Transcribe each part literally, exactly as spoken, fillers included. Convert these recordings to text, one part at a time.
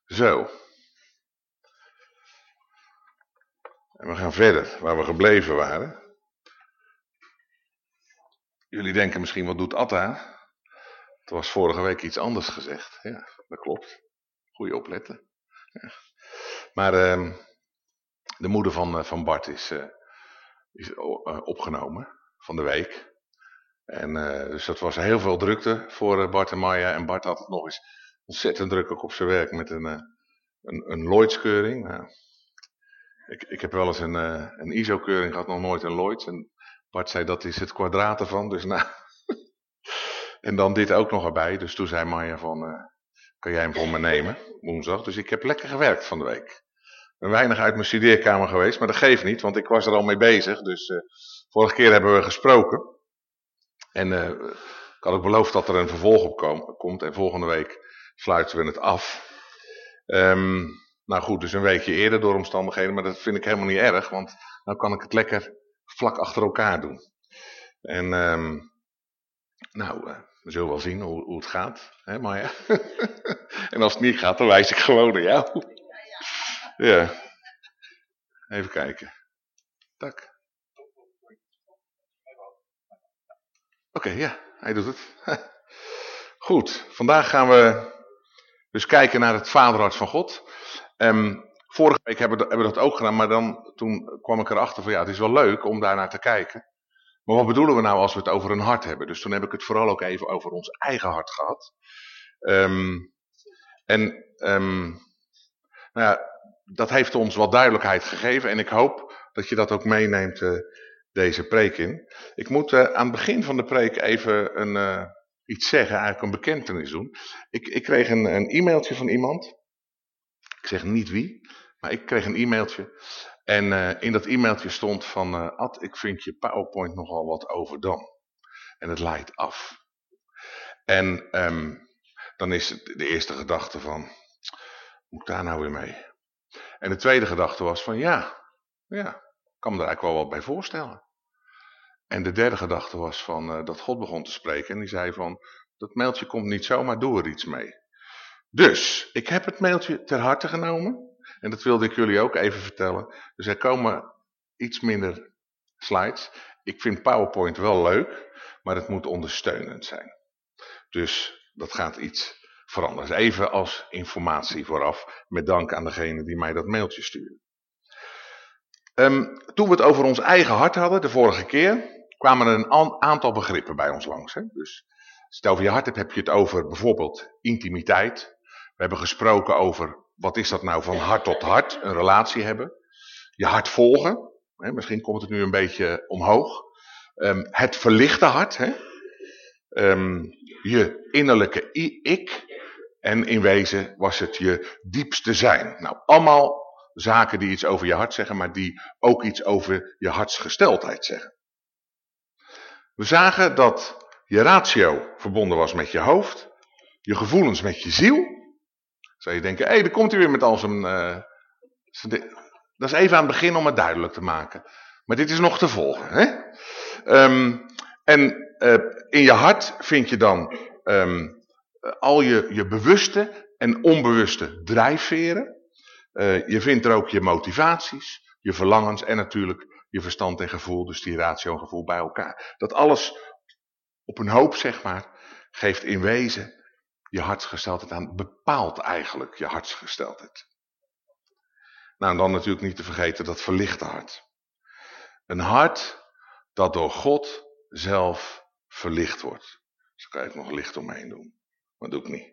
Zo. En we gaan verder, waar we gebleven waren. Jullie denken misschien, wat doet Atta? Het was vorige week iets anders gezegd. Ja, dat klopt. Goeie opletten. Ja. Maar uh, de moeder van, uh, van Bart is, uh, is uh, opgenomen van de week. En uh, dus dat was heel veel drukte voor uh, Bart en Maya. En Bart had het nog eens ontzettend druk ook op zijn werk met een, uh, een, een Lloydskeuring. Nou, ik, ik heb wel eens een, uh, een I S O-keuring gehad, nog nooit een Lloyds. En Bart zei, dat is het kwadraat ervan. Dus nou... En dan dit ook nog erbij. Dus toen zei Maya van, uh, kan jij hem voor me nemen, woensdag. Dus ik heb lekker gewerkt van de week. Ik ben weinig uit mijn studeerkamer geweest, maar dat geeft niet, want ik was er al mee bezig. Dus uh, vorige keer hebben we gesproken. En uh, ik had ook beloofd dat er een vervolg op kom, komt. En volgende week sluiten we het af. Um, nou goed, dus een weekje eerder door omstandigheden. Maar dat vind ik helemaal niet erg, want nou kan ik het lekker vlak achter elkaar doen. En um, nou... Uh, We zullen wel zien hoe, hoe het gaat, hè Maya? En als het niet gaat, dan wijs ik gewoon naar jou. Ja. Even kijken. Tak. Oké, okay, ja, hij doet het. Goed, vandaag gaan we dus kijken naar het vaderhart van God. Um, vorige week hebben we, hebben we dat ook gedaan, maar dan, toen kwam ik erachter van ja, het is wel leuk om daar naar te kijken. Maar wat bedoelen we nou als we het over een hart hebben? Dus toen heb ik het vooral ook even over ons eigen hart gehad. Um, en um, nou ja, dat heeft ons wat duidelijkheid gegeven. En ik hoop dat je dat ook meeneemt, uh, deze preek in. Ik moet uh, aan het begin van de preek even een, uh, iets zeggen, eigenlijk een bekentenis doen. Ik, ik kreeg een, een e-mailtje van iemand. Ik zeg niet wie, maar ik kreeg een e-mailtje. En uh, in dat e-mailtje stond van, uh, Ad, ik vind je PowerPoint nogal wat overdone. En het leidt af. En um, dan is de eerste gedachte van, moet ik daar nou weer mee? En de tweede gedachte was van, ja, ja, ik kan me er eigenlijk wel wat bij voorstellen. En de derde gedachte was van, uh, dat God begon te spreken. En die zei van, dat mailtje komt niet zomaar, doe er iets mee. Dus, ik heb het mailtje ter harte genomen. En dat wilde ik jullie ook even vertellen. Dus er komen iets minder slides. Ik vind PowerPoint wel leuk, maar het moet ondersteunend zijn. Dus dat gaat iets veranderen. Even als informatie vooraf, met dank aan degene die mij dat mailtje stuurde. Um, toen we het over ons eigen hart hadden, de vorige keer, kwamen er een aantal begrippen bij ons langs. Hè? Dus als je het over je hart hebt, heb je het over bijvoorbeeld intimiteit. We hebben gesproken over, wat is dat nou van hart tot hart, een relatie hebben. Je hart volgen, hè? Misschien komt het nu een beetje omhoog. Um, het verlichte hart, hè? Um, je innerlijke ik. En in wezen was het je diepste zijn. Nou, allemaal zaken die iets over je hart zeggen, maar die ook iets over je hartsgesteldheid zeggen. We zagen dat je ratio verbonden was met je hoofd, je gevoelens met je ziel. Zou je denken, hé, hey, daar komt hij weer met al zijn... Uh, zijn dat is even aan het begin om het duidelijk te maken. Maar dit is nog te volgen. Hè? Um, en uh, in je hart vind je dan um, al je, je bewuste en onbewuste drijfveren. Uh, je vindt er ook je motivaties, je verlangens en natuurlijk je verstand en gevoel, dus die ratio en gevoel bij elkaar. Dat alles op een hoop, zeg maar, geeft in wezen je hartsgesteldheid aan, bepaalt eigenlijk je hartsgesteldheid. Nou, en dan natuurlijk niet te vergeten dat verlichte hart. Een hart dat door God zelf verlicht wordt. Dus daar kan je ook nog licht omheen doen. Maar dat doe ik niet.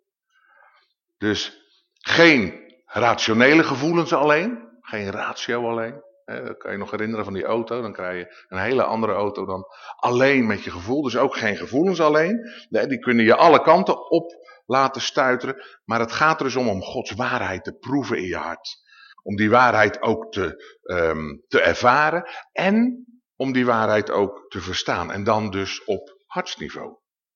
Dus geen rationele gevoelens alleen. Geen ratio alleen. Dat kan je nog herinneren van die auto. Dan krijg je een hele andere auto dan alleen met je gevoel. Dus ook geen gevoelens alleen. Die kunnen je alle kanten op laten stuiteren. Maar het gaat er dus om om Gods waarheid te proeven in je hart. Om die waarheid ook te, um, te ervaren. En om die waarheid ook te verstaan. En dan dus op hartsniveau.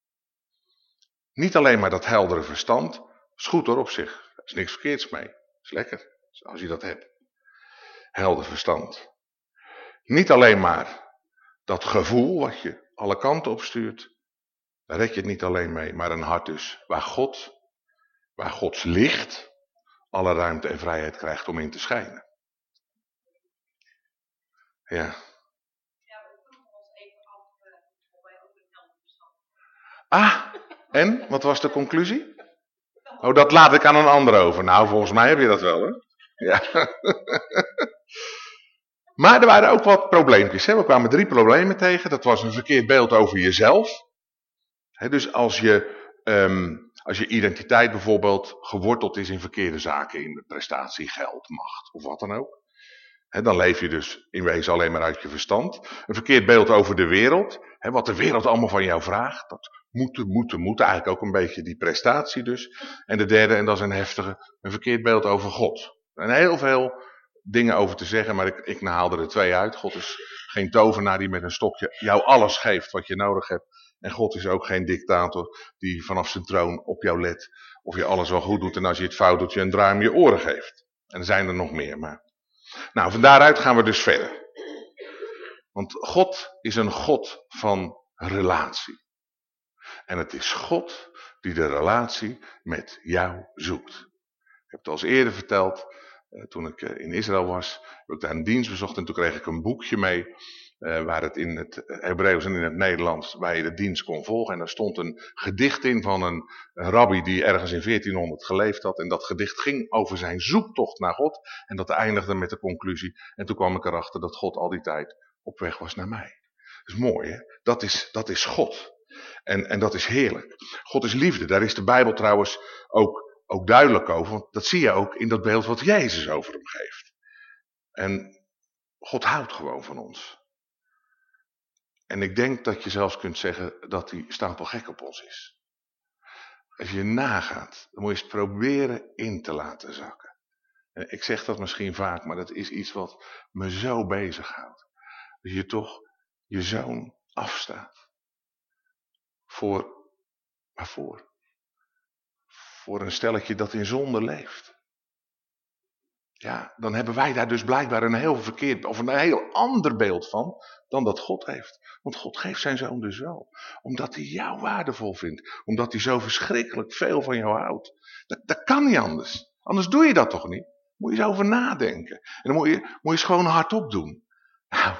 Niet alleen maar dat heldere verstand. Is goed hoor op zich. Er is niks verkeerds mee. Is lekker. Als je dat hebt. Helder verstand. Niet alleen maar dat gevoel wat je alle kanten opstuurt. Daar red je het niet alleen mee. Maar een hart dus waar God, waar Gods licht alle ruimte en vrijheid krijgt om in te schijnen. Ja. Ah, en? Wat was de conclusie? Oh, dat laat ik aan een ander over. Nou, volgens mij heb je dat wel, hè? Ja. Maar er waren ook wat probleempjes. Hè? We kwamen drie problemen tegen. Dat was een verkeerd beeld over jezelf. He, dus als je, um, als je identiteit bijvoorbeeld geworteld is in verkeerde zaken, in prestatie, geld, macht of wat dan ook. He, dan leef je dus in wezen alleen maar uit je verstand. Een verkeerd beeld over de wereld. He, wat de wereld allemaal van jou vraagt. Dat moeten, moeten, moeten. Eigenlijk ook een beetje die prestatie dus. En de derde, en dat is een heftige, een verkeerd beeld over God. En heel veel dingen over te zeggen, maar ik, ik haalde er twee uit. God is geen tovenaar die met een stokje jou alles geeft wat je nodig hebt. En God is ook geen dictator die vanaf zijn troon op jou let. Of je alles wel goed doet en als je het fout doet je een draai om je oren geeft. En er zijn er nog meer. Maar... Nou, van daaruit gaan we dus verder. Want God is een God van relatie. En het is God die de relatie met jou zoekt. Ik heb het al eens eerder verteld. Toen ik in Israël was, heb ik daar een dienst bezocht en toen kreeg ik een boekje mee. Uh, waar het in het Hebreeuws en in het Nederlands, waar je de dienst kon volgen. En daar stond een gedicht in van een, een rabbi die ergens in veertienhonderd geleefd had. En dat gedicht ging over zijn zoektocht naar God. En dat eindigde met de conclusie. En toen kwam ik erachter dat God al die tijd op weg was naar mij. Dat is mooi, hè? Dat is, dat is God. En, en dat is heerlijk. God is liefde. Daar is de Bijbel trouwens ook, ook duidelijk over. Want dat zie je ook in dat beeld wat Jezus over hem geeft. En God houdt gewoon van ons. En ik denk dat je zelfs kunt zeggen dat die stapelgek op ons is. Als je nagaat, dan moet je eens proberen in te laten zakken. En ik zeg dat misschien vaak, maar dat is iets wat me zo bezighoudt. Dat je toch je zoon afstaat. Voor, waarvoor? Voor een stelletje dat in zonde leeft. Ja, dan hebben wij daar dus blijkbaar een heel verkeerd, of een heel ander beeld van, dan dat God heeft. Want God geeft zijn zoon dus wel. Omdat hij jou waardevol vindt. Omdat hij zo verschrikkelijk veel van jou houdt. Dat, dat kan niet anders. Anders doe je dat toch niet? Moet je eens over nadenken. En dan moet je, moet je eens gewoon hardop doen. Nou,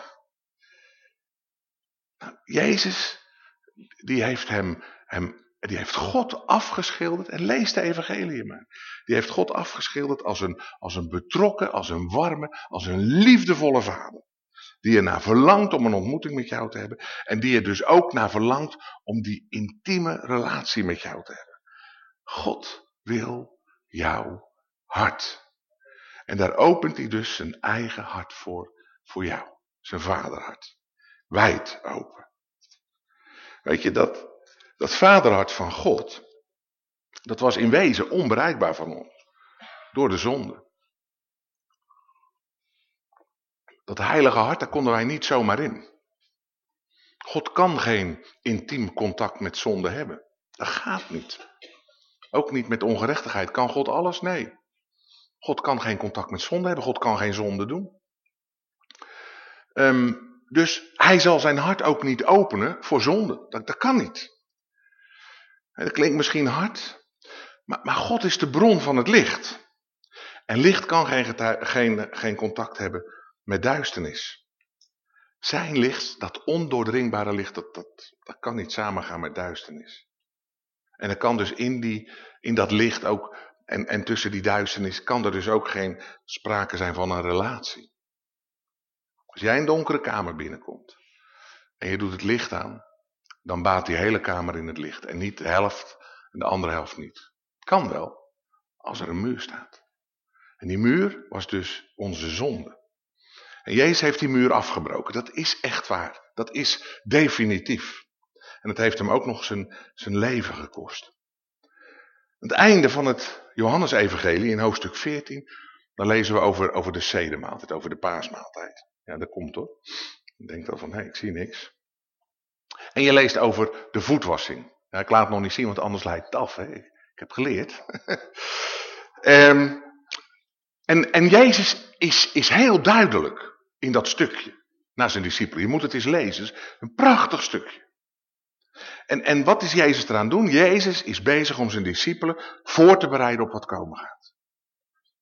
nou Jezus, die heeft hem, hem die heeft God afgeschilderd, en lees de evangelie maar. Die heeft God afgeschilderd als een, als een betrokken, als een warme, als een liefdevolle vader. Die er naar verlangt om een ontmoeting met jou te hebben. En die er dus ook naar verlangt om die intieme relatie met jou te hebben. God wil jouw hart. En daar opent hij dus zijn eigen hart voor, voor jou. Zijn vaderhart. Wijd open. Weet je, dat, dat vaderhart van God, dat was in wezen onbereikbaar van ons. Door de zonde. Dat heilige hart, daar konden wij niet zomaar in. God kan geen intiem contact met zonde hebben. Dat gaat niet. Ook niet met ongerechtigheid. Kan God alles? Nee. God kan geen contact met zonde hebben. God kan geen zonde doen. Um, dus hij zal zijn hart ook niet openen voor zonde. Dat, dat kan niet. Dat klinkt misschien hard. Maar, maar God is de bron van het licht. En licht kan geen, geen, geen contact hebben met duisternis. Zijn licht, dat ondoordringbare licht, dat, dat, dat kan niet samengaan met duisternis. En er kan dus in, die, in dat licht ook, en, en tussen die duisternis, kan er dus ook geen sprake zijn van een relatie. Als jij een donkere kamer binnenkomt, en je doet het licht aan, dan baat die hele kamer in het licht. En niet de helft en de andere helft niet. Kan wel, als er een muur staat. En die muur was dus onze zonde. En Jezus heeft die muur afgebroken. Dat is echt waar. Dat is definitief. En het heeft hem ook nog zijn, zijn leven gekost. Aan het einde van het Johannesevangelie in hoofdstuk veertien, dan lezen we over, over de sedemaaltijd, over de paasmaaltijd. Ja, dat komt hoor. Je denkt wel van, hé, hey, ik zie niks. En je leest over de voetwassing. Ja, ik laat het nog niet zien, want anders lijkt het af. Hè? Ik, ik heb geleerd. um, en, en Jezus is, is heel duidelijk in dat stukje naar zijn discipelen. Je moet het eens lezen. Een prachtig stukje. En, en wat is Jezus eraan doen? Jezus is bezig om zijn discipelen voor te bereiden op wat komen gaat.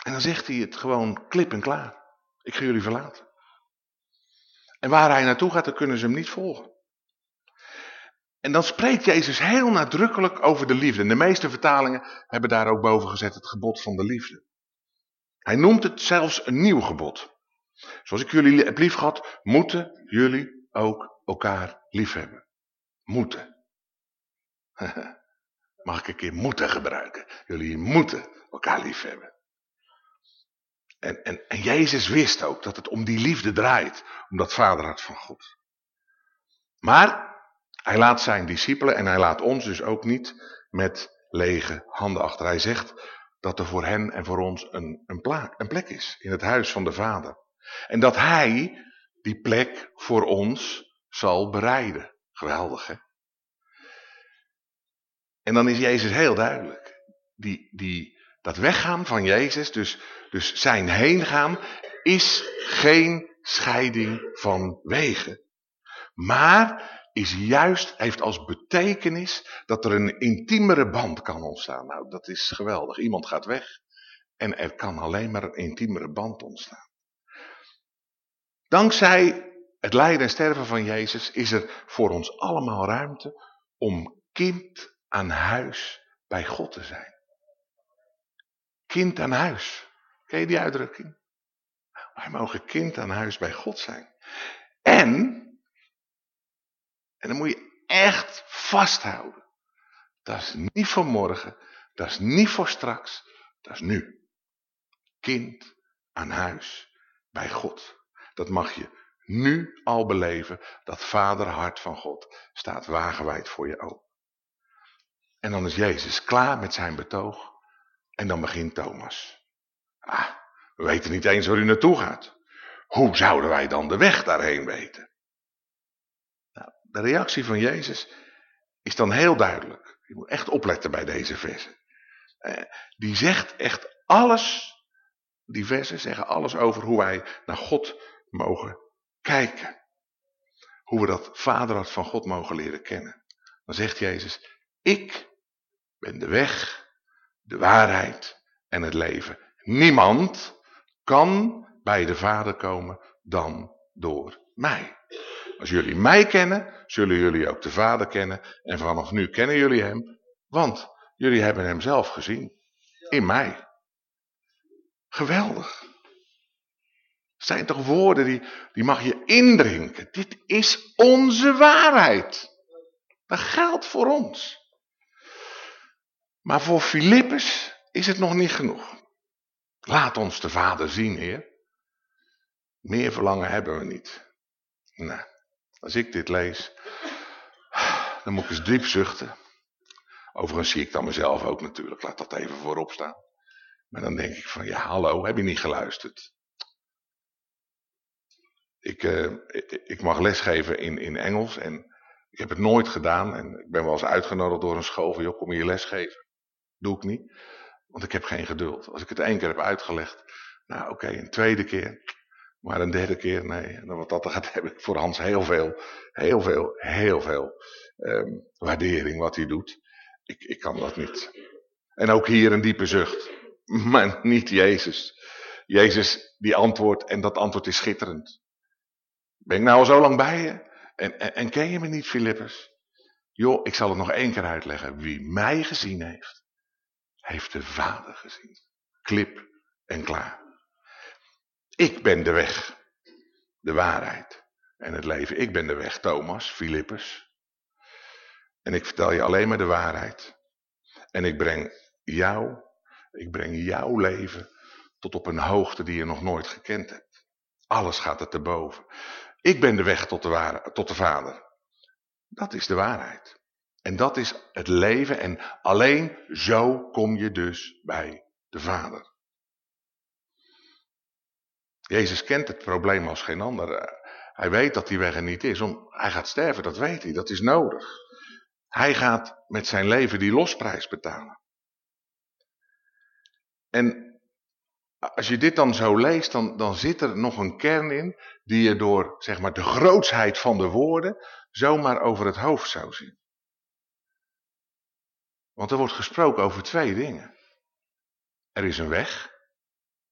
En dan zegt hij het gewoon klip en klaar. Ik ga jullie verlaten. En waar hij naartoe gaat, dan kunnen ze hem niet volgen. En dan spreekt Jezus heel nadrukkelijk over de liefde. En de meeste vertalingen hebben daar ook boven gezet het gebod van de liefde. Hij noemt het zelfs een nieuw gebod. Zoals ik jullie heb lief gehad, moeten jullie ook elkaar lief hebben. Moeten. Mag ik een keer moeten gebruiken? Jullie moeten elkaar lief hebben. En, en, en Jezus wist ook dat het om die liefde draait. Om dat vaderhart van God. Maar hij laat zijn discipelen en hij laat ons dus ook niet met lege handen achter. Hij zegt dat er voor hen en voor ons een, een, plek, een plek is in het huis van de Vader. En dat hij die plek voor ons zal bereiden. Geweldig, hè? En dan is Jezus heel duidelijk. Die, die, dat weggaan van Jezus, dus, dus zijn heengaan, is geen scheiding van wegen. Maar is juist, heeft als betekenis dat er een intiemere band kan ontstaan. Nou, dat is geweldig. Iemand gaat weg en er kan alleen maar een intiemere band ontstaan. Dankzij het lijden en sterven van Jezus is er voor ons allemaal ruimte om kind aan huis bij God te zijn. Kind aan huis. Ken je die uitdrukking? Wij mogen kind aan huis bij God zijn. En, en dan moet je echt vasthouden. Dat is niet voor morgen, dat is niet voor straks, dat is nu. Kind aan huis bij God. Dat mag je nu al beleven. Dat vaderhart van God staat wagenwijd voor je open. En dan is Jezus klaar met zijn betoog. En dan begint Thomas. Ah, we weten niet eens waar u naartoe gaat. Hoe zouden wij dan de weg daarheen weten? Nou, de reactie van Jezus is dan heel duidelijk. Je moet echt opletten bij deze versen. Eh, die zegt echt alles. Die versen zeggen alles over hoe wij naar God mogen kijken. Hoe we dat vaderhart van God mogen leren kennen. Dan zegt Jezus, ik ben de weg, de waarheid en het leven. Niemand kan bij de Vader komen dan door mij. Als jullie mij kennen, zullen jullie ook de Vader kennen. En vanaf nu kennen jullie hem, want jullie hebben hem zelf gezien. In mij. Geweldig. Het zijn toch woorden die, die mag je indrinken. Dit is onze waarheid. Dat geldt voor ons. Maar voor Filippus is het nog niet genoeg. Laat ons de Vader zien, Heer. Meer verlangen hebben we niet. Nou, als ik dit lees, dan moet ik eens diep zuchten. Overigens zie ik dan mezelf ook natuurlijk. Laat dat even voorop staan. Maar dan denk ik van, ja, hallo, heb je niet geluisterd? Ik, uh, ik mag lesgeven in, in Engels en ik heb het nooit gedaan. En ik ben wel eens uitgenodigd door een school van, joh, kom hier lesgeven. Doe ik niet, want ik heb geen geduld. Als ik het één keer heb uitgelegd, nou oké, okay, een tweede keer, maar een derde keer, nee. En wat dat gaat, heb ik voor Hans heel veel, heel veel, heel veel um, waardering wat hij doet. Ik, ik kan dat niet. En ook hier een diepe zucht, maar niet Jezus. Jezus die antwoordt en dat antwoord is schitterend. Ben ik nou al zo lang bij je? En, en, en ken je me niet, Filippus? Joh, ik zal het nog één keer uitleggen. Wie mij gezien heeft, heeft de Vader gezien. Klip en klaar. Ik ben de weg, de waarheid en het leven. Ik ben de weg, Thomas, Filippus. En ik vertel je alleen maar de waarheid. En ik breng jou, ik breng jouw leven tot op een hoogte die je nog nooit gekend hebt. Alles gaat er te boven. Ik ben de weg tot de, ware, tot de Vader. Dat is de waarheid. En dat is het leven en alleen zo kom je dus bij de Vader. Jezus kent het probleem als geen ander. Hij weet dat die weg er niet is. Hij gaat sterven, dat weet hij, dat is nodig. Hij gaat met zijn leven die losprijs betalen. En als je dit dan zo leest, dan, dan zit er nog een kern in die je door zeg maar, de grootsheid van de woorden zomaar over het hoofd zou zien. Want er wordt gesproken over twee dingen. Er is een weg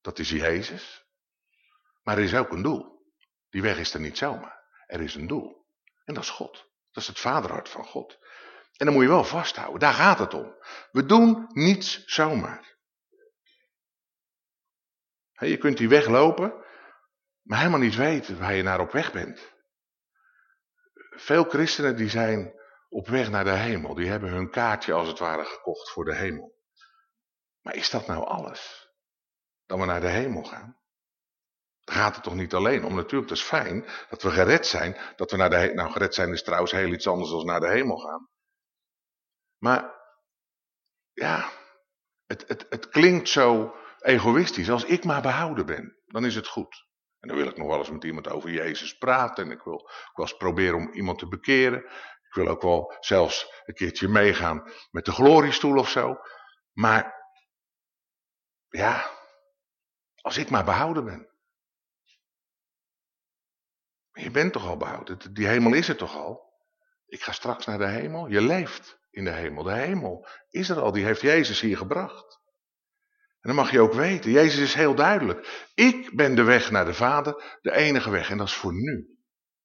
Dat is Jezus. Maar er is ook een doel. Die weg is er niet zomaar. Er is een doel. En dat is God. Dat is het vaderhart van God. En dan moet je wel vasthouden. Daar gaat het om. We doen niets zomaar. Je kunt die weg lopen, maar helemaal niet weten waar je naar op weg bent. Veel christenen die zijn op weg naar de hemel. Die hebben hun kaartje als het ware gekocht voor de hemel. Maar is dat nou alles? Dat we naar de hemel gaan? Daar gaat het toch niet alleen om. Natuurlijk, het is fijn dat we gered zijn. Dat we naar de he- Nou, gered zijn is trouwens heel iets anders dan naar de hemel gaan. Maar, ja, het, het, het klinkt zo egoïstisch. Als ik maar behouden ben, dan is het goed. En dan wil ik nog wel eens met iemand over Jezus praten. En ik wil ook wel eens proberen om iemand te bekeren. Ik wil ook wel zelfs een keertje meegaan met de gloriestoel of zo. Maar, ja, als ik maar behouden ben. Je bent toch al behouden? Die hemel is er toch al? Ik ga straks naar de hemel. Je leeft in de hemel. De hemel is er al. Die heeft Jezus hier gebracht. En dan mag je ook weten. Jezus is heel duidelijk. Ik ben de weg naar de Vader. De enige weg. En dat is voor nu.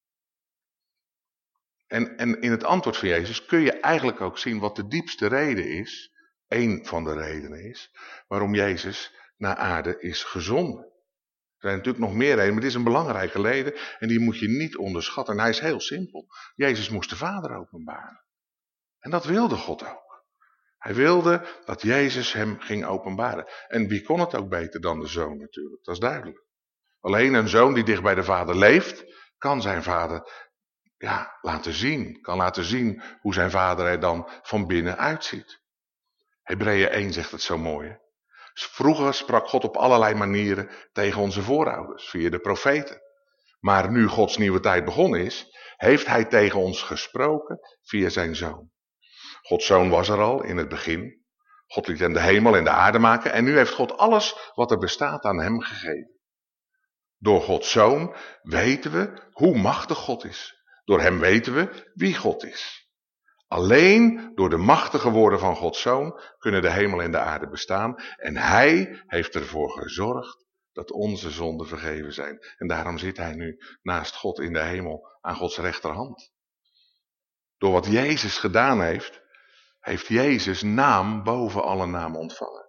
En, en in het antwoord van Jezus kun je eigenlijk ook zien wat de diepste reden is. Eén van de redenen is. Waarom Jezus naar aarde is gezonden. Er zijn natuurlijk nog meer redenen, maar dit is een belangrijke reden en die moet je niet onderschatten. En hij is heel simpel. Jezus moest de Vader openbaren. En dat wilde God ook. Hij wilde dat Jezus hem ging openbaren. En wie kon het ook beter dan de Zoon natuurlijk, dat is duidelijk. Alleen een zoon die dicht bij de Vader leeft, kan zijn Vader ja, laten zien. Kan laten zien hoe zijn Vader er dan van binnen uitziet. Hebreeën één zegt het zo mooi. Hè? Vroeger sprak God op allerlei manieren tegen onze voorouders, via de profeten. Maar nu Gods nieuwe tijd begonnen is, heeft hij tegen ons gesproken via zijn Zoon. Gods Zoon was er al in het begin. God liet hem de hemel en de aarde maken en nu heeft God alles wat er bestaat aan hem gegeven. Door Gods Zoon weten we hoe machtig God is. Door hem weten we wie God is. Alleen door de machtige woorden van Gods Zoon kunnen de hemel en de aarde bestaan. En hij heeft ervoor gezorgd dat onze zonden vergeven zijn. En daarom zit hij nu naast God in de hemel aan Gods rechterhand. Door wat Jezus gedaan heeft, heeft Jezus naam boven alle namen ontvangen.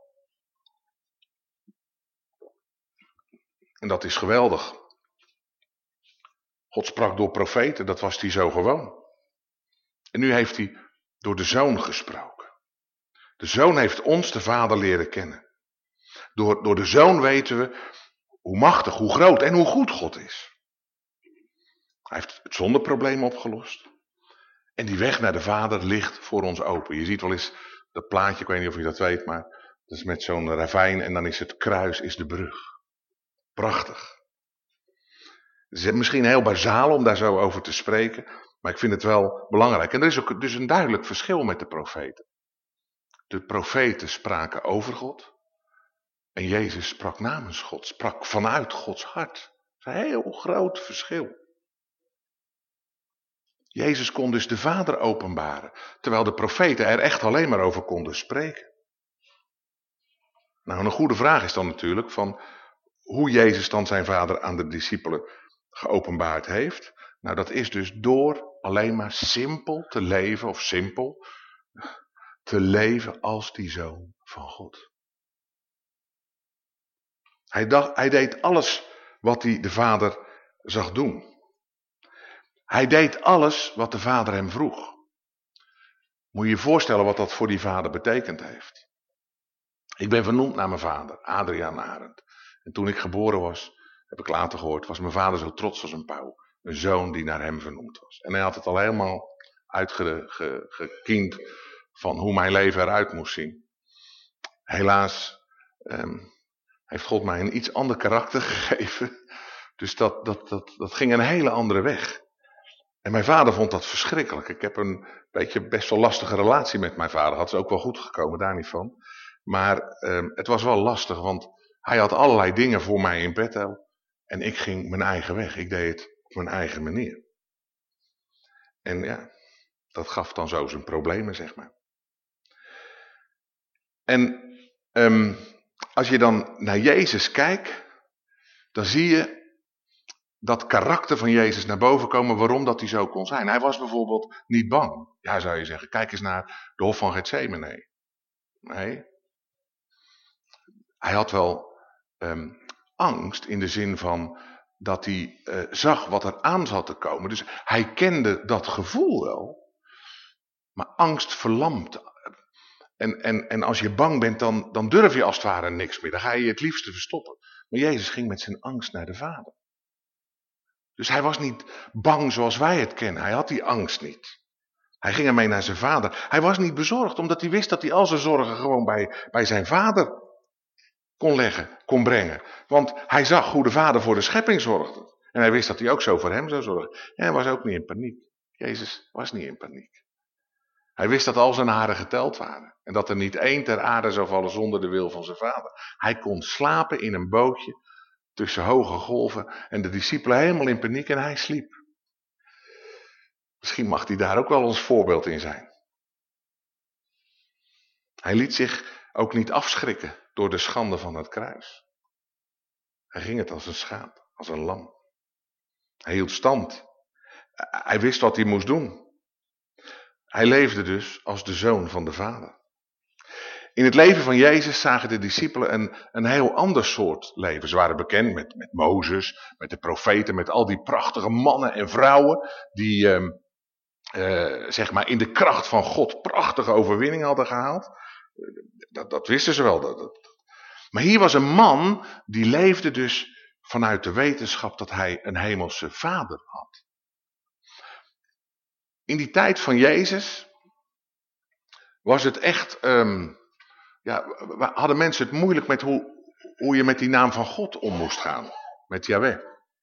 En dat is geweldig. God sprak door profeten, dat was hij zo gewoon. En nu heeft hij door de Zoon gesproken. De Zoon heeft ons de Vader leren kennen. Door, door de Zoon weten we hoe machtig, hoe groot en hoe goed God is. Hij heeft het zondeprobleem opgelost. En die weg naar de Vader ligt voor ons open. Je ziet wel eens dat plaatje, ik weet niet of je dat weet, maar dat is met zo'n ravijn en dan is het kruis, is de brug. Prachtig. Het is misschien heel bazaal om daar zo over te spreken, maar ik vind het wel belangrijk. En er is ook dus een duidelijk verschil met de profeten. De profeten spraken over God. En Jezus sprak namens God, sprak vanuit Gods hart. Dat is een heel groot verschil. Jezus kon dus de Vader openbaren, terwijl de profeten er echt alleen maar over konden spreken. Nou, een goede vraag is dan natuurlijk van hoe Jezus dan zijn Vader aan de discipelen geopenbaard heeft. Nou, dat is dus door alleen maar simpel te leven, of simpel, te leven als die Zoon van God. Hij, dacht, hij deed alles wat hij de Vader zag doen. Hij deed alles wat de Vader hem vroeg. Moet je je voorstellen wat dat voor die vader betekend heeft. Ik ben vernoemd naar mijn vader, Adriaan Arend. En toen ik geboren was, heb ik later gehoord, was mijn vader zo trots als een pauw. Een zoon die naar hem vernoemd was. En hij had het al helemaal uitgekiend van hoe mijn leven eruit moest zien. Helaas um, heeft God mij een iets ander karakter gegeven. Dus dat, dat, dat, dat ging een hele andere weg. En mijn vader vond dat verschrikkelijk. Ik heb een beetje best wel lastige relatie met mijn vader. Had ze ook wel goed gekomen, daar niet van. Maar um, het was wel lastig, want hij had allerlei dingen voor mij in petto. En ik ging mijn eigen weg. Ik deed het op mijn eigen manier. En ja, dat gaf dan zo zijn problemen, zeg maar. En um, als je dan naar Jezus kijkt, dan zie je dat karakter van Jezus naar boven komen, waarom dat hij zo kon zijn. Hij was bijvoorbeeld niet bang. Ja, zou je zeggen, kijk eens naar de hof van Getsemane. Nee. Hij had wel um, angst in de zin van dat hij uh, zag wat er aan zat te komen. Dus hij kende dat gevoel wel. Maar angst verlamt. En, en, en als je bang bent, dan, dan durf je als het ware niks meer. Dan ga je je het liefste verstoppen. Maar Jezus ging met zijn angst naar de Vader. Dus hij was niet bang zoals wij het kennen. Hij had die angst niet. Hij ging ermee naar zijn vader. Hij was niet bezorgd, omdat hij wist dat hij al zijn zorgen gewoon bij, bij zijn vader kon leggen, kon brengen. Want hij zag hoe de vader voor de schepping zorgde. En hij wist dat hij ook zo voor hem zou zorgen. En hij was ook niet in paniek. Jezus was niet in paniek. Hij wist dat al zijn haren geteld waren. En dat er niet één ter aarde zou vallen zonder de wil van zijn vader. Hij kon slapen in een bootje tussen hoge golven en de discipelen helemaal in paniek en hij sliep. Misschien mag hij daar ook wel ons voorbeeld in zijn. Hij liet zich ook niet afschrikken door de schande van het kruis. Hij ging het als een schaap, als een lam. Hij hield stand. Hij wist wat hij moest doen. Hij leefde dus als de zoon van de Vader. In het leven van Jezus zagen de discipelen een, een heel ander soort leven. Ze waren bekend met, met Mozes, met de profeten, met al die prachtige mannen en vrouwen die uh, uh, zeg maar in de kracht van God prachtige overwinningen hadden gehaald. Dat, dat wisten ze wel. Dat, dat. Maar hier was een man die leefde dus vanuit de wetenschap dat hij een hemelse Vader had. In die tijd van Jezus was het echt, um, ja, hadden mensen het moeilijk met hoe, hoe je met die naam van God om moest gaan. Met Yahweh.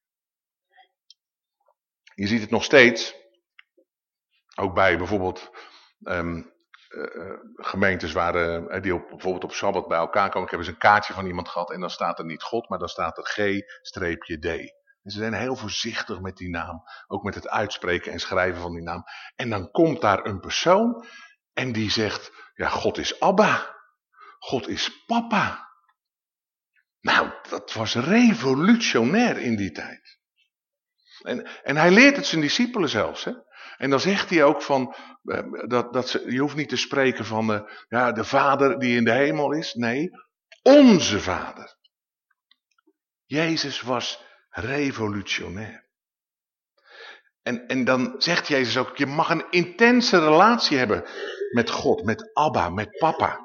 Je ziet het nog steeds, ook bij bijvoorbeeld um, uh, gemeentes waar, uh, die op, bijvoorbeeld op Sabbat bij elkaar komen. Ik heb eens een kaartje van iemand gehad en dan staat er niet God, maar dan staat er G-D. En ze zijn heel voorzichtig met die naam. Ook met het uitspreken en schrijven van die naam. En dan komt daar een persoon en die zegt, ja, God is Abba. God is papa. Nou, dat was revolutionair in die tijd. En, en hij leert het zijn discipelen zelfs. Hè? En dan zegt hij ook van, dat, dat ze, je hoeft niet te spreken van uh, ja, de Vader die in de hemel is. Nee, onze Vader. Jezus was revolutionair. En, en dan zegt Jezus ook, je mag een intense relatie hebben met God, met Abba, met papa.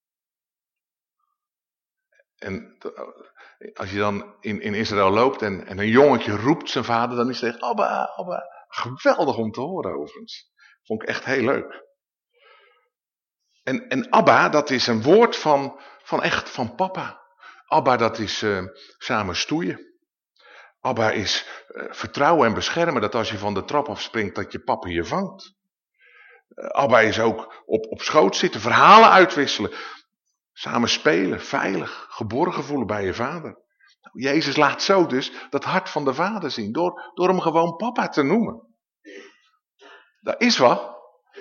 En als je dan in, in Israël loopt en, en een jongetje roept zijn vader, dan is het echt Abba, Abba. Geweldig om te horen overigens. Vond ik echt heel leuk. En, en Abba, dat is een woord van, van echt van papa. Abba, dat is uh, samen stoeien. Abba is uh, vertrouwen en beschermen, dat als je van de trap afspringt, dat je papa je vangt. Uh, Abba is ook op, op schoot zitten, verhalen uitwisselen. Samen spelen, veilig, geborgen voelen bij je vader. Nou, Jezus laat zo dus dat hart van de vader zien, door, door hem gewoon papa te noemen. Dat is wat.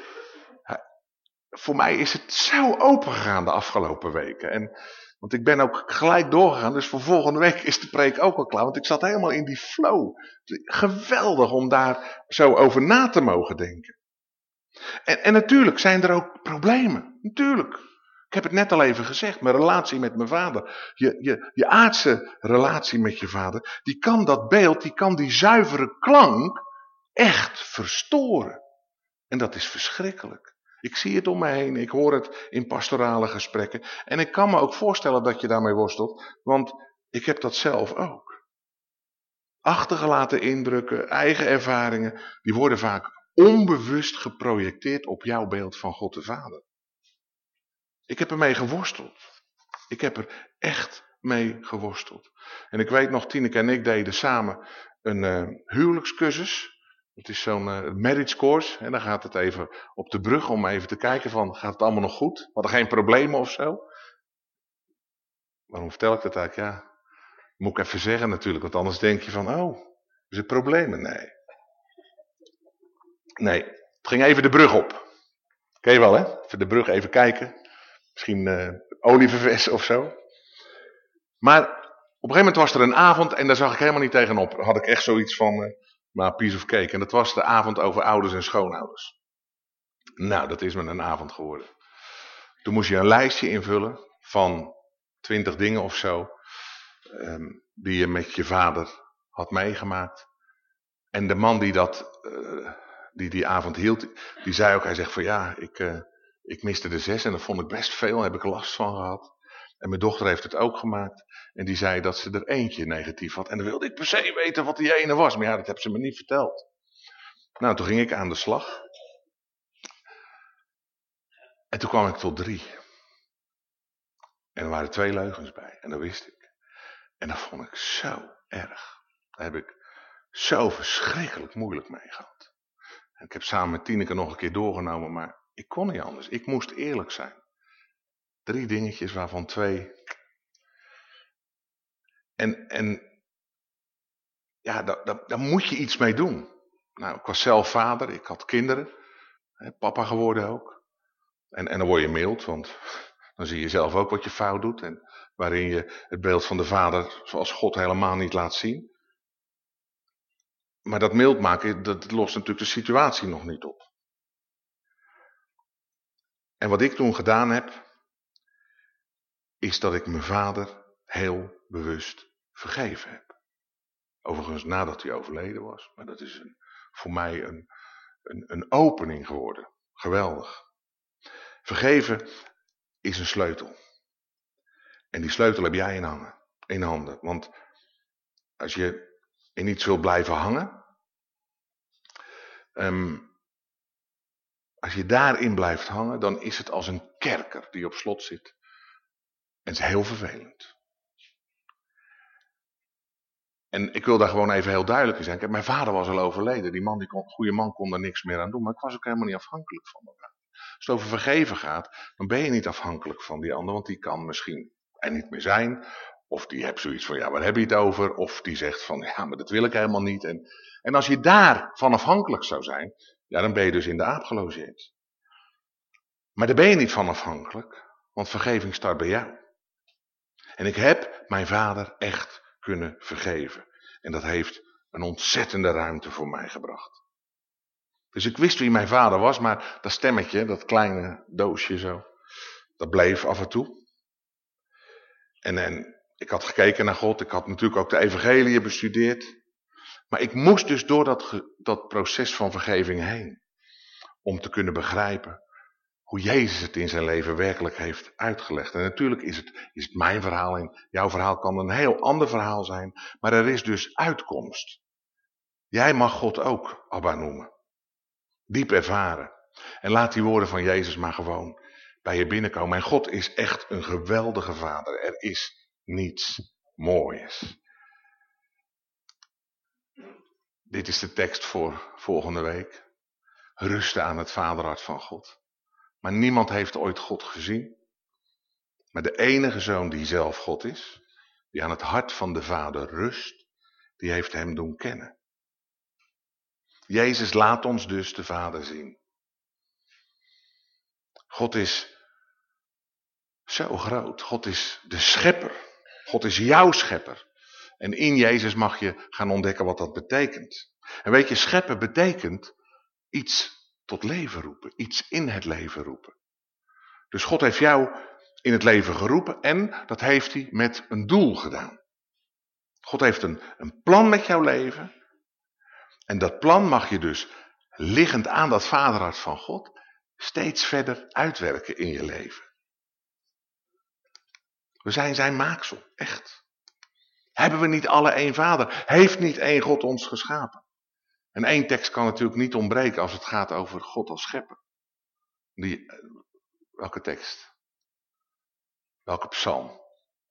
Voor mij is het zo open gegaan de afgelopen weken. En, want ik ben ook gelijk doorgegaan, dus voor volgende week is de preek ook al klaar. Want ik zat helemaal in die flow. Geweldig om daar zo over na te mogen denken. En, en natuurlijk zijn er ook problemen, natuurlijk. Ik heb het net al even gezegd, mijn relatie met mijn vader. Je, je, je aardse relatie met je vader, die kan dat beeld, die kan die zuivere klank echt verstoren. En dat is verschrikkelijk. Ik zie het om me heen, ik hoor het in pastorale gesprekken. En ik kan me ook voorstellen dat je daarmee worstelt, want ik heb dat zelf ook. Achtergelaten indrukken, eigen ervaringen, die worden vaak onbewust geprojecteerd op jouw beeld van God de Vader. Ik heb ermee geworsteld. Ik heb er echt mee geworsteld. En ik weet nog, Tineke en ik deden samen een uh, huwelijkscursus. Het is zo'n uh, marriage course. En dan gaat het even op de brug om even te kijken van, gaat het allemaal nog goed? We hadden geen problemen of zo. Waarom vertel ik dat eigenlijk? Ja, moet ik even zeggen natuurlijk. Want anders denk je van, oh, er zijn problemen. Nee. Nee, het ging even de brug op. Ken je wel, hè? Even de brug even kijken. Misschien uh, olieververs of zo. Maar op een gegeven moment was er een avond en daar zag ik helemaal niet tegenop. Daar had ik echt zoiets van, uh, maar piece of cake. En dat was de avond over ouders en schoonouders. Nou, dat is me een avond geworden. Toen moest je een lijstje invullen van twintig dingen of zo, um, die je met je vader had meegemaakt. En de man die dat, uh, die die avond hield, die zei ook, hij zegt van ja, ik, uh, ik miste de zes en dat vond ik best veel, daar heb ik er last van gehad. En mijn dochter heeft het ook gemaakt. En die zei dat ze er eentje negatief had. En dan wilde ik per se weten wat die ene was. Maar ja, dat hebben ze me niet verteld. Nou, toen ging ik aan de slag. En toen kwam ik tot drie. En er waren twee leugens bij. En dat wist ik. En dat vond ik zo erg. Daar heb ik zo verschrikkelijk moeilijk mee gehad. En ik heb samen met Tineke nog een keer doorgenomen. Maar ik kon niet anders. Ik moest eerlijk zijn. Drie dingetjes waarvan twee... En, en ja, daar, daar, daar moet je iets mee doen. Nou, ik was zelf vader, ik had kinderen. Hè, papa geworden ook. En, en dan word je mild, want dan zie je zelf ook wat je fout doet. En waarin je het beeld van de vader zoals God helemaal niet laat zien. Maar dat mild maken, dat lost natuurlijk de situatie nog niet op. En wat ik toen gedaan heb, is dat ik mijn vader heel bewust vergeven heb. Overigens nadat hij overleden was. Maar dat is een, voor mij een, een, een opening geworden. Geweldig. Vergeven is een sleutel. En die sleutel heb jij in handen. In handen. Want als je in iets wil blijven hangen. Um, als je daarin blijft hangen. Dan is het als een kerker die op slot zit. En het is heel vervelend. En ik wil daar gewoon even heel duidelijk in zijn. Kijk, mijn vader was al overleden. Die man, die kon, goede man kon er niks meer aan doen. Maar ik was ook helemaal niet afhankelijk van mijn vader. Als het over vergeven gaat, dan ben je niet afhankelijk van die ander. Want die kan misschien er niet meer zijn. Of die heeft zoiets van, ja, waar heb je het over? Of die zegt van, ja, maar dat wil ik helemaal niet. En, en als je daarvan afhankelijk zou zijn, ja, dan ben je dus in de aap gelogeerd. Maar daar ben je niet van afhankelijk. Want vergeving start bij jou. En ik heb mijn vader echt kunnen vergeven. En dat heeft een ontzettende ruimte voor mij gebracht. Dus ik wist wie mijn vader was, maar dat stemmetje, dat kleine doosje zo, dat bleef af en toe. En, en ik had gekeken naar God, ik had natuurlijk ook de evangelie bestudeerd. Maar ik moest dus door dat, dat proces van vergeving heen. Om te kunnen begrijpen hoe Jezus het in zijn leven werkelijk heeft uitgelegd. En natuurlijk is het, is het mijn verhaal en jouw verhaal kan een heel ander verhaal zijn. Maar er is dus uitkomst. Jij mag God ook Abba noemen. Diep ervaren. En laat die woorden van Jezus maar gewoon bij je binnenkomen. En God is echt een geweldige vader. Er is niets moois. Dit is de tekst voor volgende week. Rusten aan het vaderhart van God. Maar niemand heeft ooit God gezien. Maar de enige zoon die zelf God is, die aan het hart van de Vader rust, die heeft hem doen kennen. Jezus laat ons dus de Vader zien. God is zo groot. God is de schepper. God is jouw schepper. En in Jezus mag je gaan ontdekken wat dat betekent. En weet je, scheppen betekent iets tot leven roepen. Iets in het leven roepen. Dus God heeft jou in het leven geroepen en dat heeft hij met een doel gedaan. God heeft een, een plan met jouw leven. En dat plan mag je dus, liggend aan dat vaderhart van God, steeds verder uitwerken in je leven. We zijn zijn maaksel, echt. Hebben we niet alle één vader? Heeft niet één God ons geschapen? En één tekst kan natuurlijk niet ontbreken als het gaat over God als schepper. Die, welke tekst? Welke psalm?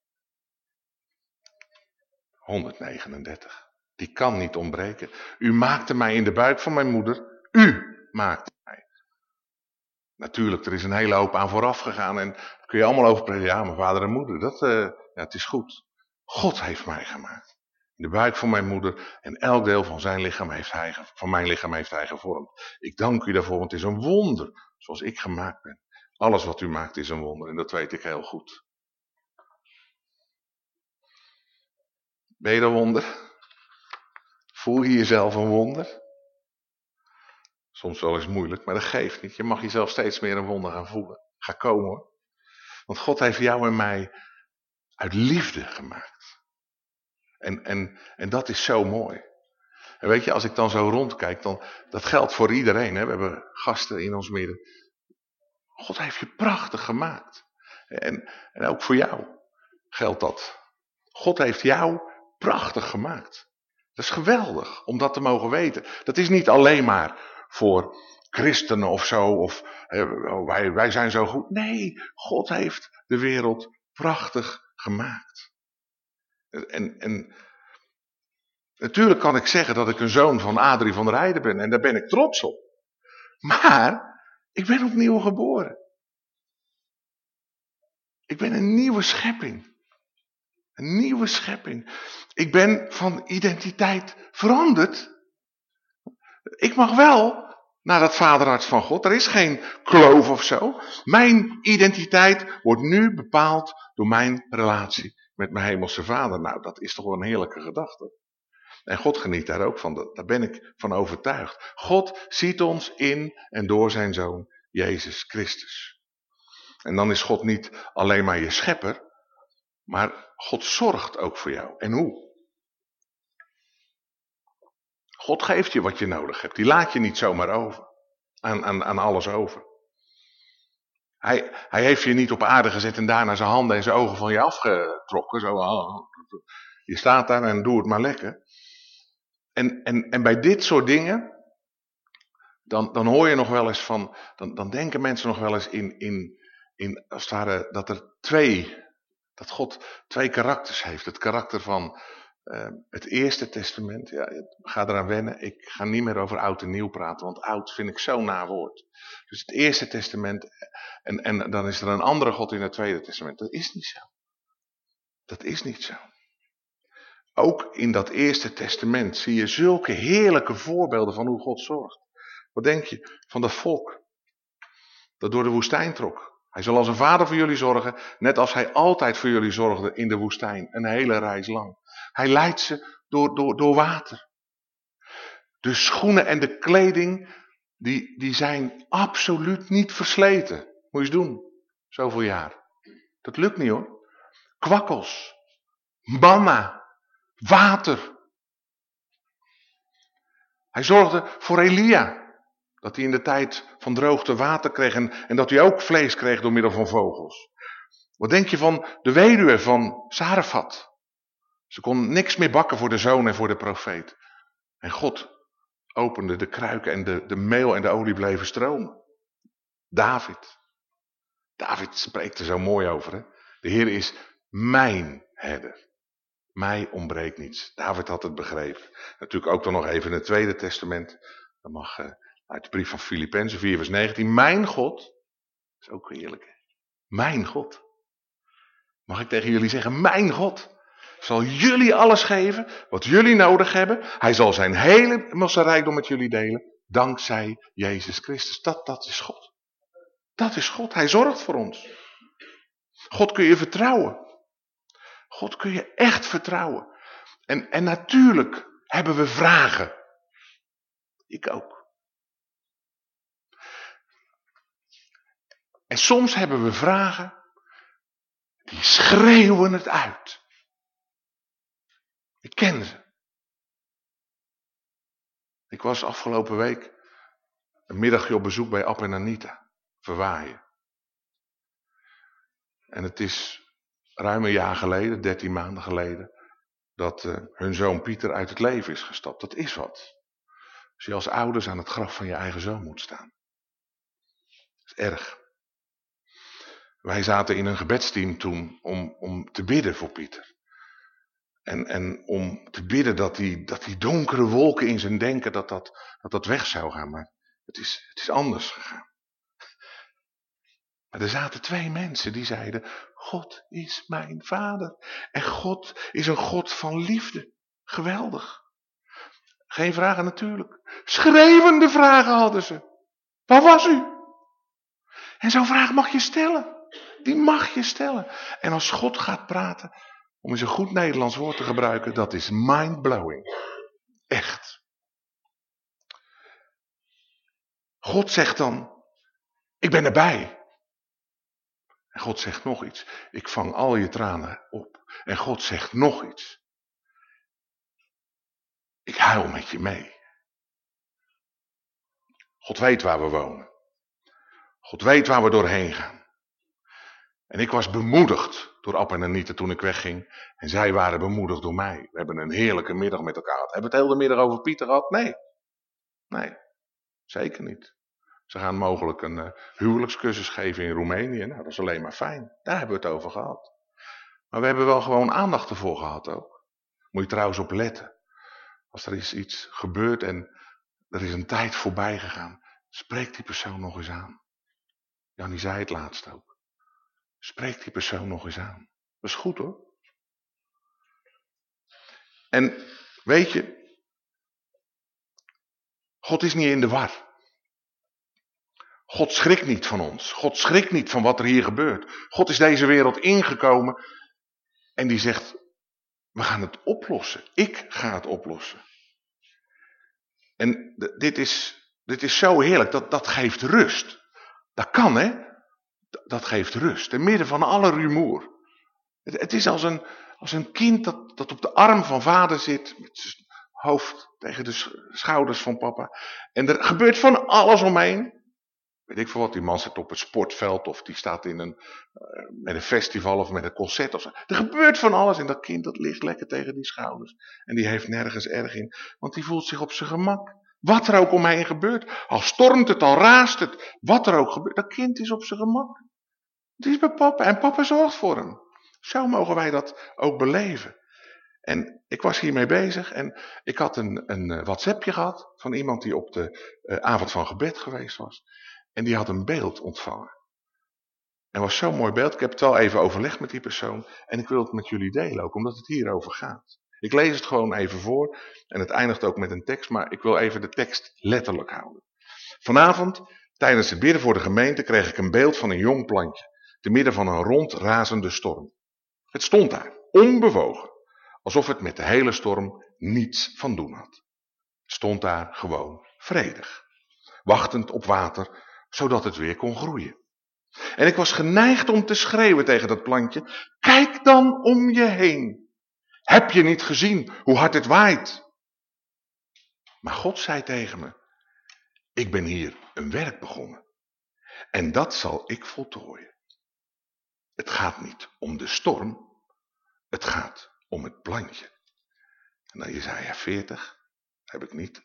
honderdnegenendertig. Die kan niet ontbreken. U maakte mij in de buik van mijn moeder. U maakte mij. Natuurlijk, er is een hele hoop aan vooraf gegaan. En daar kun je allemaal over praten. Ja, mijn vader en moeder. Dat, uh, ja, het is goed. God heeft mij gemaakt. In de buik van mijn moeder. En elk deel van zijn lichaam heeft hij, van mijn lichaam heeft hij gevormd. Ik dank u daarvoor, want het is een wonder. Zoals ik gemaakt ben. Alles wat u maakt is een wonder. En dat weet ik heel goed. Ben je een wonder? Voel je jezelf een wonder? Soms wel eens moeilijk, maar dat geeft niet. Je mag jezelf steeds meer een wonder gaan voelen. Ga komen hoor. Want God heeft jou en mij uit liefde gemaakt. En, en, en dat is zo mooi. En weet je, als ik dan zo rondkijk, dan, dat geldt voor iedereen. Hè? We hebben gasten in ons midden. God heeft je prachtig gemaakt. En, en ook voor jou geldt dat. God heeft jou prachtig gemaakt. Dat is geweldig om dat te mogen weten. Dat is niet alleen maar voor christenen of zo. Of eh, wij, wij zijn zo goed. Nee, God heeft de wereld prachtig gemaakt. En, en natuurlijk kan ik zeggen dat ik een zoon van Adrie van der Heijden ben. En daar ben ik trots op. Maar ik ben opnieuw geboren. Ik ben een nieuwe schepping. Een nieuwe schepping. Ik ben van identiteit veranderd. Ik mag wel naar dat vaderhart van God. Er is geen kloof of zo. Mijn identiteit wordt nu bepaald door mijn relatie met mijn hemelse vader. Nou, dat is toch wel een heerlijke gedachte. En God geniet daar ook van. Daar ben ik van overtuigd. God ziet ons in en door zijn zoon Jezus Christus. En dan is God niet alleen maar je schepper. Maar God zorgt ook voor jou. En hoe? God geeft je wat je nodig hebt. Die laat je niet zomaar over. Aan, aan, aan alles over. Hij, hij heeft je niet op aarde gezet en daarna zijn handen en zijn ogen van je afgetrokken. Zo, je staat daar en doe het maar lekker. En, en, en bij dit soort dingen, dan, dan hoor je nog wel eens van, dan, dan denken mensen nog wel eens in, in, in als het ware, dat er twee, dat God twee karakters heeft. Het karakter van uh, het Eerste Testament, ja, ga eraan wennen. Ik ga niet meer over oud en nieuw praten, want oud vind ik zo'n naar woord. Dus het Eerste Testament, en, en dan is er een andere God in het Tweede Testament. Dat is niet zo. Dat is niet zo. Ook in dat Eerste Testament zie je zulke heerlijke voorbeelden van hoe God zorgt. Wat denk je van dat volk dat door de woestijn trok? Hij zal als een vader voor jullie zorgen, net als hij altijd voor jullie zorgde in de woestijn, een hele reis lang. Hij leidt ze door, door, door water. De schoenen en de kleding, die, die zijn absoluut niet versleten. Moet je eens doen, zoveel jaar. Dat lukt niet hoor. Kwakkels, manna, water. Hij zorgde voor Elia. Dat hij in de tijd van droogte water kreeg en, en dat hij ook vlees kreeg door middel van vogels. Wat denk je van de weduwe van Sarefat? Ze kon niks meer bakken voor de zoon en voor de profeet. En God opende de kruiken en de, de meel en de olie bleven stromen. David. David spreekt er zo mooi over. Hè? De Heer is mijn herder. Mij ontbreekt niets. David had het begrepen. Natuurlijk ook dan nog even in het Tweede Testament. Dan mag... Uh, Uit de brief van Filippenzen vier vers negentien. Mijn God, dat is ook heerlijk. Hè? Mijn God. Mag ik tegen jullie zeggen, mijn God zal jullie alles geven wat jullie nodig hebben. Hij zal zijn hele hemelse rijkdom met jullie delen. Dankzij Jezus Christus. Dat, dat is God. Dat is God. Hij zorgt voor ons. God kun je vertrouwen. God kun je echt vertrouwen. En, en natuurlijk hebben we vragen. Ik ook. En soms hebben we vragen, die schreeuwen het uit. Ik ken ze. Ik was afgelopen week een middagje op bezoek bij Ab en Anita, Verwaaien. En het is ruim een jaar geleden, dertien maanden geleden, dat uh, hun zoon Pieter uit het leven is gestapt. Dat is wat. Als je als ouders aan het graf van je eigen zoon moet staan. Dat is erg. Wij zaten in een gebedsteam toen om, om te bidden voor Pieter. En, en om te bidden dat die, dat die donkere wolken in zijn denken, dat dat, dat dat weg zou gaan. Maar het is, het is anders gegaan. Maar er zaten twee mensen die zeiden, God is mijn vader. En God is een God van liefde. Geweldig. Geen vragen natuurlijk. Schreeuwende vragen hadden ze. Waar was u? En zo'n vraag mag je stellen. Die mag je stellen. En als God gaat praten, Om eens een goed Nederlands woord te gebruiken, dat is mind-blowing. Echt. God zegt dan, ik ben erbij. En God zegt nog iets. Ik vang al je tranen op. En God zegt nog iets. Ik huil met je mee. God weet waar we wonen. God weet waar we doorheen gaan. En ik was bemoedigd door Ab en Anita toen ik wegging. En zij waren bemoedigd door mij. We hebben een heerlijke middag met elkaar gehad. Hebben we het hele middag over Pieter gehad? Nee. Nee, zeker niet. Ze gaan mogelijk een uh, huwelijkscursus geven in Roemenië. Nou, dat is alleen maar fijn. Daar hebben we het over gehad. Maar we hebben wel gewoon aandacht ervoor gehad ook. Moet je trouwens op letten. Als er is iets gebeurt en er is een tijd voorbij gegaan. Spreek die persoon nog eens aan. Jannie zei het laatst ook. Spreek die persoon nog eens aan. Dat is goed hoor. En weet je, God is niet in de war. God schrikt niet van ons. God schrikt niet van wat er hier gebeurt. God is deze wereld ingekomen en die zegt, we gaan het oplossen. Ik ga het oplossen. En d- dit is, dit is zo heerlijk, dat, dat geeft rust. Dat kan hè, D- dat geeft rust. Te midden van alle rumoer. Het, het is als een, als een kind dat, dat op de arm van vader zit, met zijn hoofd tegen de sch- schouders van papa. En er gebeurt van alles omheen. Weet ik veel wat, die man zit op het sportveld of die staat in een, uh, met een festival of met een concert of zo. Er gebeurt van alles en dat kind dat ligt lekker tegen die schouders. En die heeft nergens erg in, want die voelt zich op zijn gemak. Wat er ook omheen gebeurt, al stormt het, al raast het, wat er ook gebeurt, dat kind is op zijn gemak. Het is bij papa en papa zorgt voor hem. Zo mogen wij dat ook beleven. En ik was hiermee bezig en ik had een, een WhatsAppje gehad van iemand die op de uh, avond van gebed geweest was. En die had een beeld ontvangen. En was zo'n mooi beeld. Ik heb het wel even overlegd met die persoon. En ik wil het met jullie delen ook, omdat het hierover gaat. Ik lees het gewoon even voor. En het eindigt ook met een tekst, maar ik wil even de tekst letterlijk houden. Vanavond, tijdens het bidden voor de gemeente, kreeg ik een beeld van een jong plantje. Te midden van een rondrazende storm. Het stond daar, onbewogen. Alsof het met de hele storm niets van doen had. Het stond daar gewoon vredig. Wachtend op water, zodat het weer kon groeien. En ik was geneigd om te schreeuwen tegen dat plantje. Kijk dan om je heen. Heb je niet gezien hoe hard het waait? Maar God zei tegen me. Ik ben hier een werk begonnen. En dat zal ik voltooien. Het gaat niet om de storm. Het gaat om het plantje. En dan Jesaja veertig. Heb ik niet.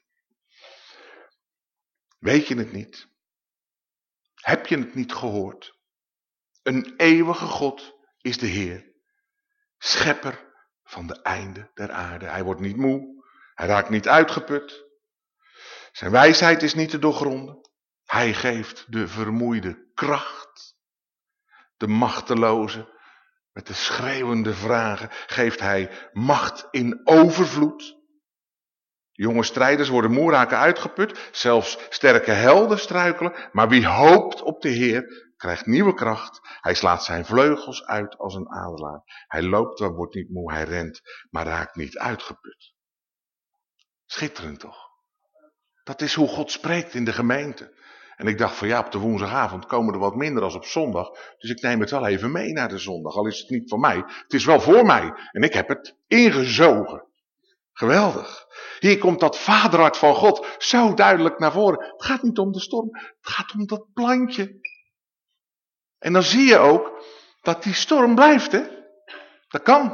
Weet je het niet? Heb je het niet gehoord? Een eeuwige God is de Heer, schepper van de einden der aarde. Hij wordt niet moe, hij raakt niet uitgeput. Zijn wijsheid is niet te doorgronden. Hij geeft de vermoeide kracht. De machteloze, met de schreeuwende vragen, geeft hij macht in overvloed. Jonge strijders worden moe, raken uitgeput, zelfs sterke helden struikelen. Maar wie hoopt op de Heer, krijgt nieuwe kracht. Hij slaat zijn vleugels uit als een adelaar. Hij loopt, maar wordt niet moe, hij rent, maar raakt niet uitgeput. Schitterend toch? Dat is hoe God spreekt in de gemeente. En ik dacht van ja, op de woensdagavond komen er wat minder als op zondag. Dus ik neem het wel even mee naar de zondag. Al is het niet van mij, het is wel voor mij. En ik heb het ingezogen. Geweldig. Hier komt dat vaderhart van God zo duidelijk naar voren. Het gaat niet om de storm, het gaat om dat plantje. En dan zie je ook dat die storm blijft, hè. Dat kan.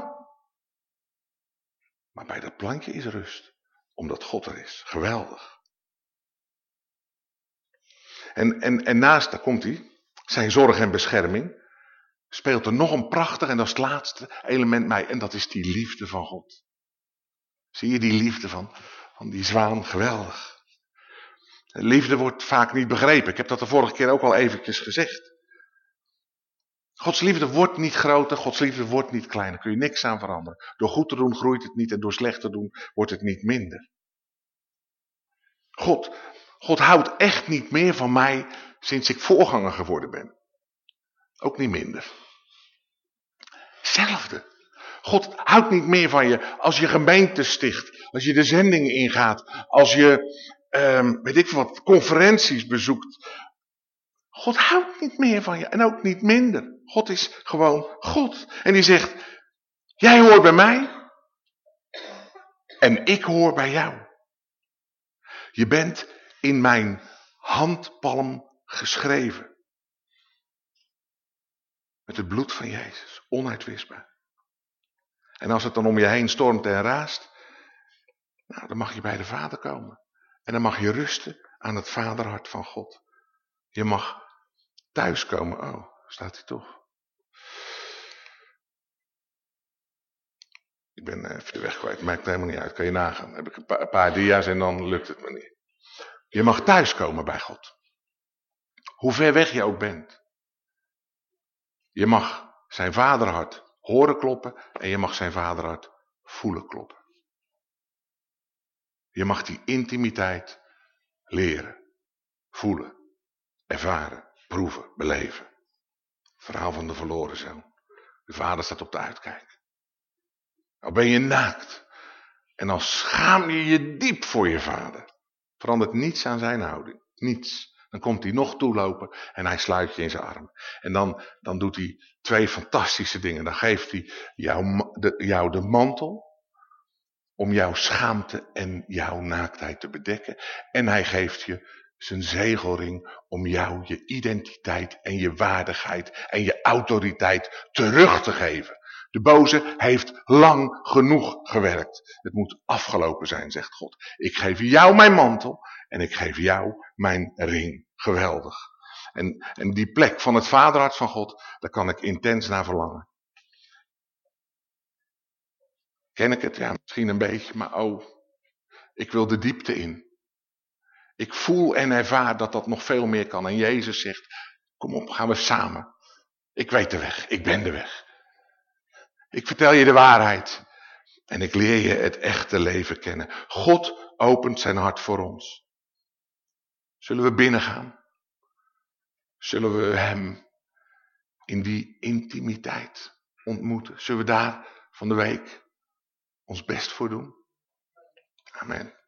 Maar bij dat plantje is rust, omdat God er is. Geweldig. En, en, en naast, daar komt hij, zijn zorg en bescherming, speelt er nog een prachtig, en dat is het laatste element mij, en dat is die liefde van God. Zie je die liefde van, van die zwaan? Geweldig. De liefde wordt vaak niet begrepen. Ik heb dat de vorige keer ook al eventjes gezegd. Gods liefde wordt niet groter, Gods liefde wordt niet kleiner. Daar kun je niks aan veranderen. Door goed te doen groeit het niet en door slecht te doen wordt het niet minder. God, God houdt echt niet meer van mij sinds ik voorganger geworden ben. Ook niet minder. Hetzelfde. God houdt niet meer van je als je gemeente sticht. Als je de zendingen ingaat. Als je, um, weet ik veel wat, conferenties bezoekt. God houdt niet meer van je. En ook niet minder. God is gewoon God. En die zegt, jij hoort bij mij. En ik hoor bij jou. Je bent in mijn handpalm geschreven. Met het bloed van Jezus. Onuitwisbaar. En als het dan om je heen stormt en raast. Nou, dan mag je bij de Vader komen. En dan mag je rusten aan het vaderhart van God. Je mag thuiskomen. Oh, staat hij toch? Ik ben even de weg kwijt. Maakt helemaal niet uit. Kan je nagaan. Dan heb ik een paar, een paar dia's en dan lukt het me niet. Je mag thuiskomen bij God. Hoe ver weg je ook bent. Je mag zijn vaderhart horen kloppen. En je mag zijn vaderhart voelen kloppen. Je mag die intimiteit leren. Voelen. Ervaren. Proeven. Beleven. Verhaal van de verloren zoon. De vader staat op de uitkijk. Al ben je naakt. En dan schaam je je diep voor je vader. Verandert niets aan zijn houding. Niets. Dan komt hij nog toelopen en hij sluit je in zijn arm. En dan, dan doet hij twee fantastische dingen. Dan geeft hij jou de, jou de mantel. Om jouw schaamte en jouw naaktheid te bedekken. En hij geeft je zijn zegelring om jou je identiteit en je waardigheid en je autoriteit terug te geven. De boze heeft lang genoeg gewerkt. Het moet afgelopen zijn, zegt God. Ik geef jou mijn mantel en ik geef jou mijn ring. Geweldig. En, en die plek van het vaderhart van God, daar kan ik intens naar verlangen. Ken ik het? Ja, misschien een beetje, maar oh, ik wil de diepte in. Ik voel en ervaar dat dat nog veel meer kan. En Jezus zegt, kom op, gaan we samen. Ik weet de weg, ik ben de weg. Ik vertel je de waarheid. En ik leer je het echte leven kennen. God opent zijn hart voor ons. Zullen we binnengaan? Zullen we hem in die intimiteit ontmoeten? Zullen we daar van de week ons best voor doen? Amen.